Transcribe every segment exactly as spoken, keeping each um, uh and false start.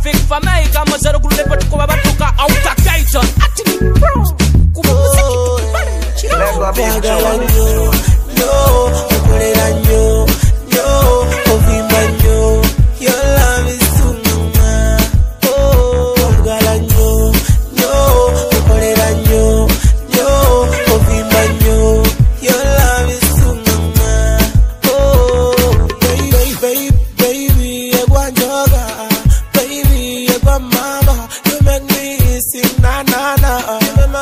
traffic fameka mazero gulule patu kuba batuka outer gate acting pro kuba musiki kwagala nnyo nnyo okolera nnyo nnyo ovimba nnyo your love is too much oh kwagala nnyo nnyo okolera nnyo nnyo ovimba nnyo your love is too much oh baby baby baby egwa njoga baby egwa mama you make me sing na na na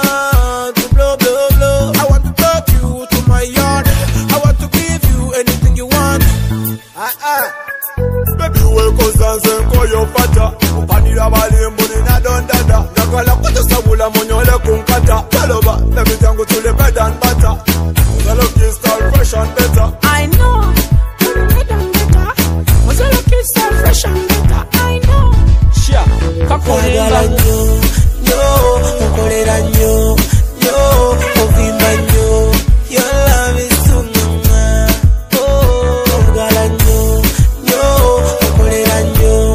yo pata upanira balimbo nina dondada nakala kutosabula monyole kunkata taloba every tango to the bed and butter Mozalo kiss style fresh and better I know bed and better Mozalo kiss style fresh and better I know sure kwagala nnyo nnyo okolera nnyo nnyo ovimba nnyo your love is too much oh kwagala nnyo nnyo okolera nnyo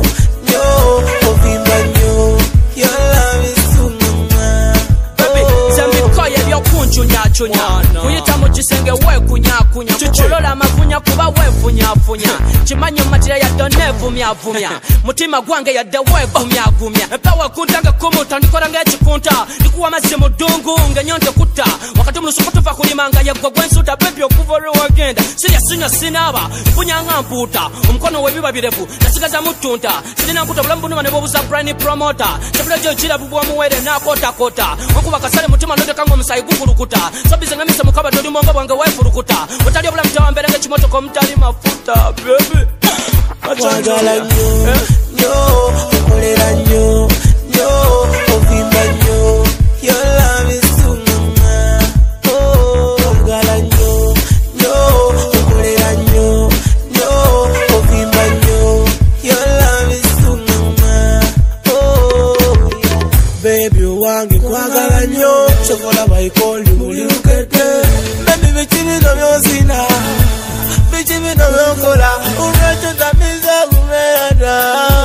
chunya chunya kuyita mu kisenge we kunya kunya kolola amafunya kuba we funya funya chimanyo matira ya donevu mya vumya mutima gwange ya de we gumya gumya epawa kuntanga kumuta ndikora nge chikunta ndikuwa maze mudungu ngenyonte kuta wakati mulusukutu fa kulimanga yagwa gwensuta baby okuvoro wagenda sirya sinya sinaba funya ngamputa omukono we biba birevu nasigaza mutunta sirina nkuta bulambu numa nebo buza brand promoter tabula jo chira bubwa muwere na kota kota okuba kasale mutima ndote kango musayi gukurukuta sabize ngamisa mukaba doli monga bwange wefurukuta utali obula mtawa mbere nge chimoto ko mtali mafuta baby kwagala nnyo nnyo okolera nnyo nnyo ovimba nnyo your love is too much oh kwagala nnyo nnyo okolera nnyo nnyo ovimba nnyo your love is too much oh baby wange kwagala nnyo chokola bayikoli muli lukete baby bichini no byozina bichini no byokola unacho tamiza kumeda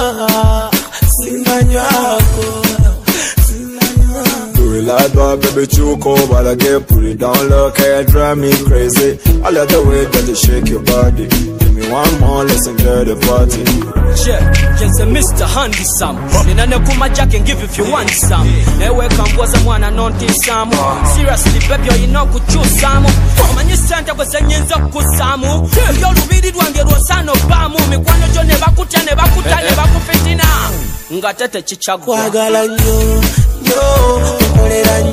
singanywako do it like that baby chuko but I get put it down low can't drive me crazy I love the way that you shake your body give me one more let's enjoy the party yeah just a Mister Handsome nina ne kuma jack and give if you want some ewe kamboza mwana nonti samu seriously baby you know kuchusamu manyi sente kwesenyenza kusamu yo lubiri dwange rosano bamu mikwano jo ne bakutya ne bakutya ne bakufitina ngatete chichagwa kwagala nnyo nnyo okolera